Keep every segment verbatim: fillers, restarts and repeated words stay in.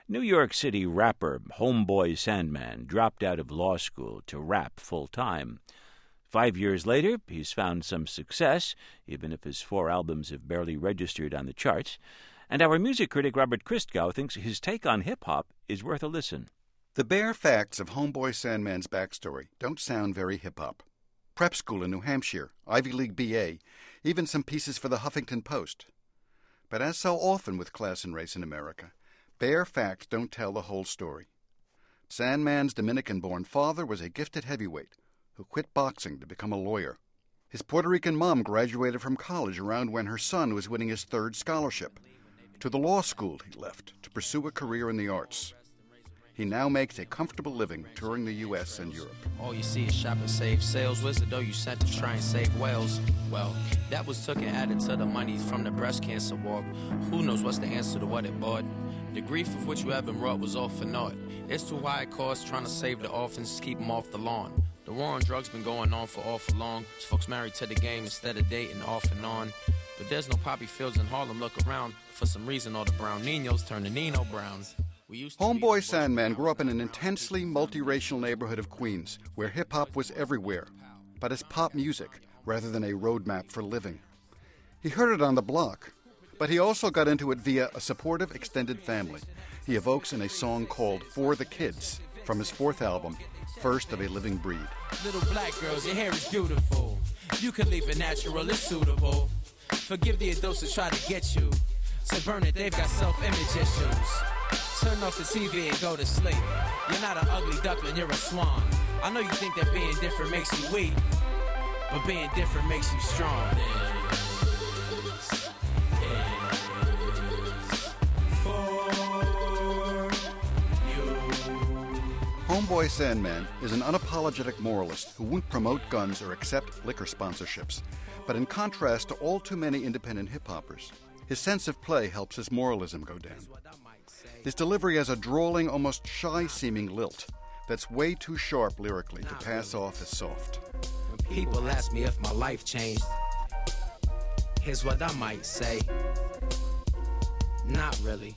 New York City rapper Homeboy Sandman dropped out of law school to rap full-time. Five years later, he's found some success, even if his four albums have barely registered on the charts. And our music critic Robert Christgau thinks his take on hip-hop is worth a listen. The bare facts of Homeboy Sandman's backstory don't sound very hip-hop. Prep school in New Hampshire, Ivy League B A, even some pieces for the Huffington Post. But as so often with class and race in America, bare facts don't tell the whole story. Sandman's Dominican-born father was a gifted heavyweight who quit boxing to become a lawyer. His Puerto Rican mom graduated from college around when her son was winning his third scholarship. To the law school he left to pursue a career in the arts. He now makes a comfortable living touring the U S and Europe. All you see is shop and save sales. Wizard, though you sent to try and save whales. Well, that was took and added to the money from the breast cancer war. Who knows what's the answer to what it bought? The grief of which you have been wrought was all for naught. It's too high a cost trying to save the orphans, keep them off the lawn. The war on drugs been going on for awful long. Folks married to the game instead of dating off and on. But there's no poppy fields in Harlem. Look around. For some reason, all the brown Ninos turn to Nino Browns. Homeboy Sandman grew up in an intensely multiracial neighborhood of Queens, where hip-hop was everywhere, but as pop music rather than a roadmap for living. He heard it on the block, but he also got into it via a supportive extended family. He evokes in a song called For the Kids from his fourth album, First of a Living Breed. Little black girls, your hair is beautiful. You can leave it natural, it's suitable. Forgive the adults that try to get you. To burn it, they've got self-image issues. Turn off the T V and go to sleep. You're not an ugly duckling, you're a swan. I know you think that being different makes you weak, but being different makes you strong. Homeboy Sandman is an unapologetic moralist who won't promote guns or accept liquor sponsorships. But in contrast to all too many independent hip-hoppers, his sense of play helps his moralism go down. His delivery has a drawling, almost shy-seeming lilt that's way too sharp lyrically to pass off as soft. When people ask me if my life changed, here's what I might say. Not really.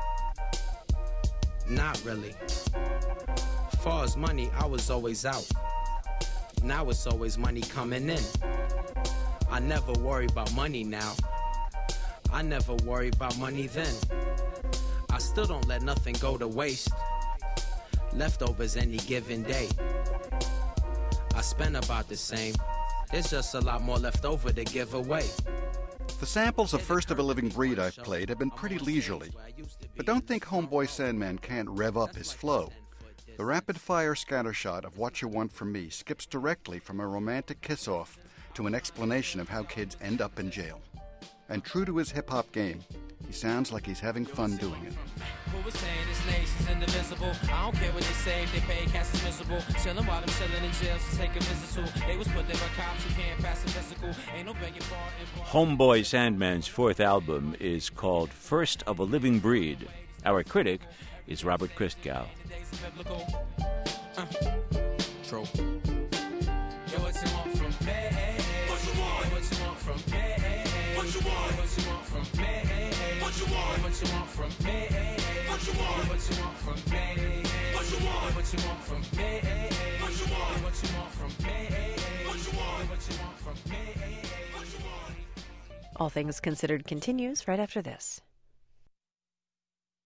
Not really. Far as money, I was always out. Now it's always money coming in. I never worry about money now. I never worry about money then. I still don't let nothing go to waste. Leftovers any given day. I spend about the same. There's just a lot more left over to give away. The samples of First of a Living Breed I've played have been pretty leisurely. But don't think Homeboy Sandman can't rev up his flow. The rapid-fire scattershot of What You Want From Me skips directly from a romantic kiss-off to an explanation of how kids end up in jail. And true to his hip-hop game, he sounds like he's having fun doing it. Who was saying this nation's indivisible? I don't care what they say, if they pay cash is miserable. Chillin' while I'm chillin' in jail to take a visit to. They was put there by cops who can't pass a physical. Ain't no begging for. Homeboy Sandman's fourth album is called First of a Living Breed. Our critic is Robert Christgau. Uh, true. Yo, what you want from me? What you want? What you want from me? What you want? What you want from me? What you want? What you want from me? What you want? What you want from me? What you want? What you want from me? What you want? What you want from me? What you want? What you want from me? What you want? All Things Considered continues right after this.